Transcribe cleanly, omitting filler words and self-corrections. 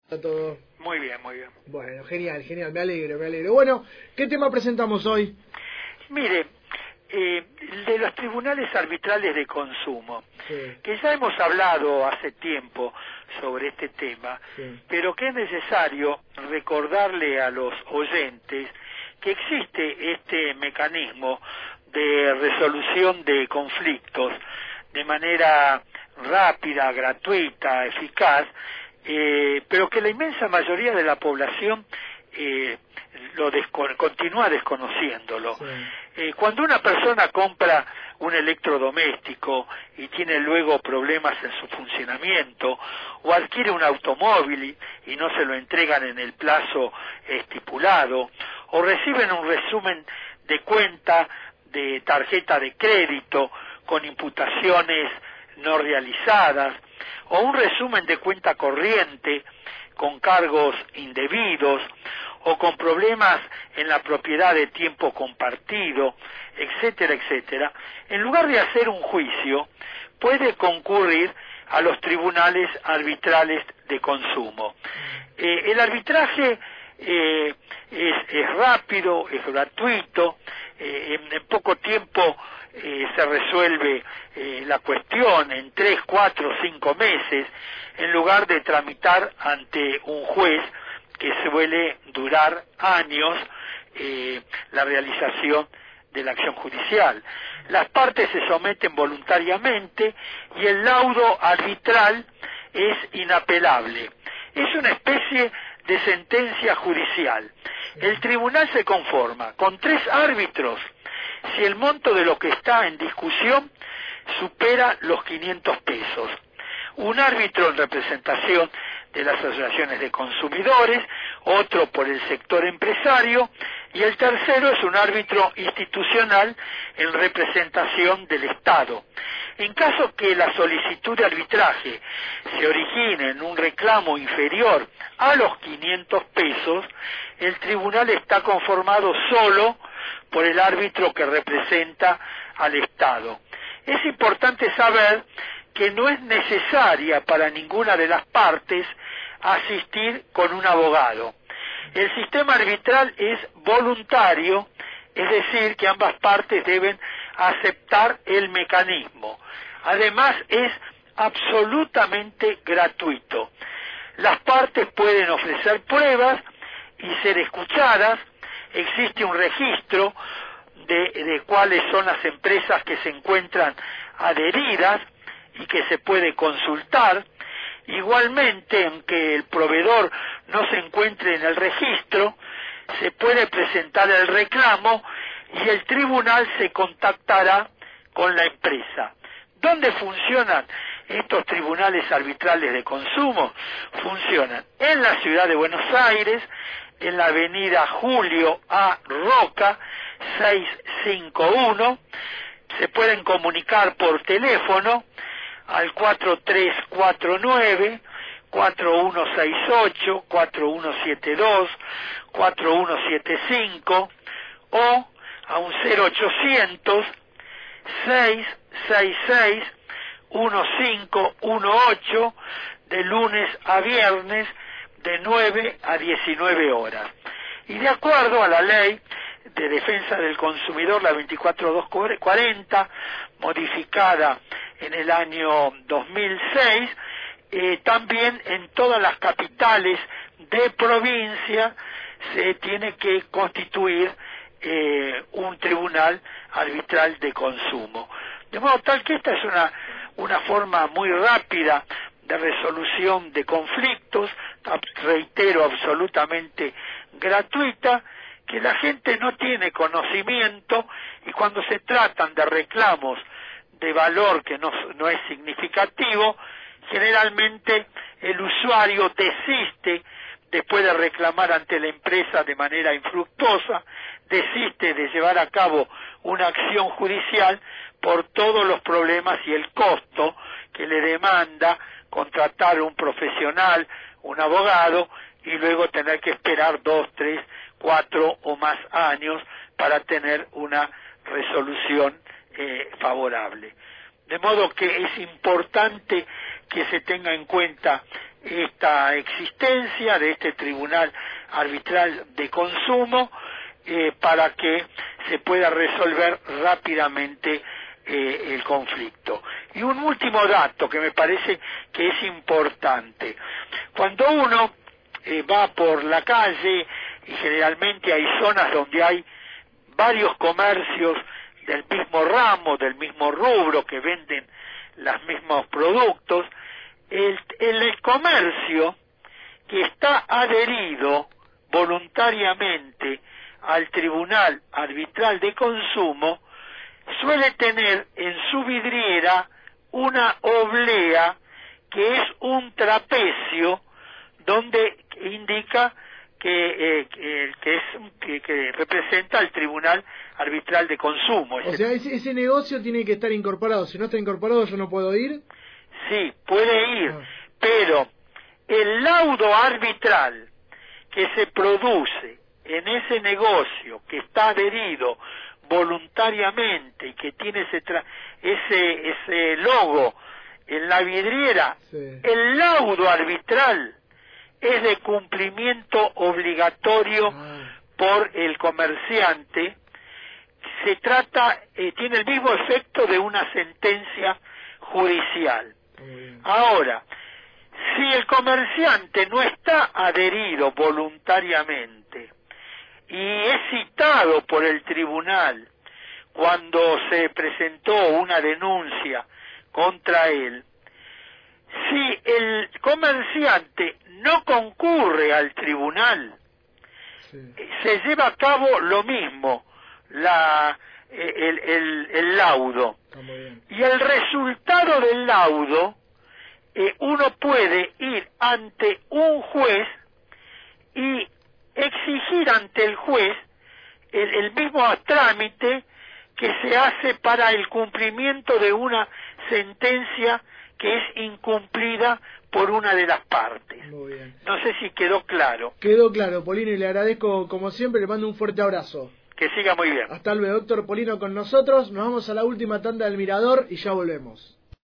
Está todo. Muy bien, muy bien. Bueno, genial, genial, me alegro, me alegro. Bueno, ¿qué tema presentamos hoy? Mire, de los tribunales arbitrales de consumo, Sí, que ya hemos hablado hace tiempo sobre este tema, sí. pero que es necesario recordarle a los oyentes que existe este mecanismo de resolución de conflictos de manera rápida, gratuita, eficaz, pero que la inmensa mayoría de la población continúa desconociéndolo. Sí. Cuando una persona compra un electrodoméstico y tiene luego problemas en su funcionamiento, o adquiere un automóvil y no se lo entregan en el plazo estipulado, o reciben un resumen de cuenta de tarjeta de crédito con imputaciones no realizadas, o un resumen de cuenta corriente con cargos indebidos, o con problemas en la propiedad de tiempo compartido, etcétera, etcétera, en lugar de hacer un juicio, puede concurrir a los tribunales arbitrales de consumo. El arbitraje es rápido, es gratuito, en poco tiempo se resuelve la cuestión en 3, 4, 5 meses, en lugar de tramitar ante un juez que suele durar años la realización de la acción judicial. Las partes se someten voluntariamente y el laudo arbitral es inapelable. Es una especie de sentencia judicial. El tribunal se conforma con 3 árbitros si el monto de lo que está en discusión supera los 500 pesos. Un árbitro en representación de las asociaciones de consumidores, otro por el sector empresario, y el tercero es un árbitro institucional en representación del Estado. En caso que la solicitud de arbitraje se origine en un reclamo inferior a los 500 pesos, el tribunal está conformado solo por el árbitro que representa al Estado. Es importante saber que no es necesaria para ninguna de las partes asistir con un abogado. El sistema arbitral es voluntario, es decir, que ambas partes deben aceptar el mecanismo. Además, es absolutamente gratuito. Las partes pueden ofrecer pruebas y ser escuchadas. Existe un registro de cuáles son las empresas que se encuentran adheridas y que se puede consultar. Igualmente, aunque el proveedor no se encuentre en el registro, se puede presentar el reclamo y el tribunal se contactará con la empresa. ¿Dónde funcionan estos tribunales arbitrales de consumo? Funcionan en la ciudad de Buenos Aires, en la avenida Julio A. Roca, 651, se pueden comunicar por teléfono al 4349, 4168, 4172, 4175 o a un 0800 666 1518 de lunes a viernes de 9 a 19 horas. Y de acuerdo a la ley de defensa del consumidor, la 24240, modificada en el año 2006, también en todas las capitales de provincia se tiene que constituir un tribunal arbitral de consumo. De modo tal que esta es una forma muy rápida de resolución de conflictos, reitero, absolutamente gratuita, que la gente no tiene conocimiento, y cuando se tratan de reclamos de valor que no es significativo, generalmente el usuario desiste después de reclamar ante la empresa de manera infructuosa, desiste de llevar a cabo una acción judicial por todos los problemas y el costo que le demanda contratar un profesional, un abogado, y luego tener que esperar 2, 3, 4 o más años para tener una resolución favorable. De modo que es importante que se tenga en cuenta esta existencia de este tribunal arbitral de consumo para que se pueda resolver rápidamente el conflicto. Y un último dato que me parece que es importante. Cuando uno va por la calle, y generalmente hay zonas donde hay varios comercios del mismo ramo, del mismo rubro, que venden los mismos productos, el comercio que está adherido voluntariamente al Tribunal Arbitral de Consumo suele tener en su vidriera una oblea que es un trapecio donde indica que representa al Tribunal Arbitral de Consumo. O sea, ese negocio tiene que estar incorporado. Si no está incorporado, ¿yo no puedo ir? Sí, puede ir, pero el laudo arbitral que se produce en ese negocio que está adherido voluntariamente y que tiene ese logo en la vidriera, sí, el laudo arbitral es de cumplimiento obligatorio por el comerciante. Se trata, tiene el mismo efecto de una sentencia judicial. Ahora, si el comerciante no está adherido voluntariamente y es citado por el tribunal cuando se presentó una denuncia contra él, si el comerciante no concurre al tribunal, sí, se lleva a cabo lo mismo, el laudo. Y el resultado del laudo, uno puede ir ante un juez y exigir ante el juez el mismo trámite que se hace para el cumplimiento de una sentencia que es incumplida por una de las partes. Muy bien. No sé si quedó claro. Quedó claro, Polino, y le agradezco como siempre, le mando un fuerte abrazo. Que siga muy bien. Hasta luego, doctor Polino, con nosotros. Nos vamos a la última tanda del Mirador y ya volvemos.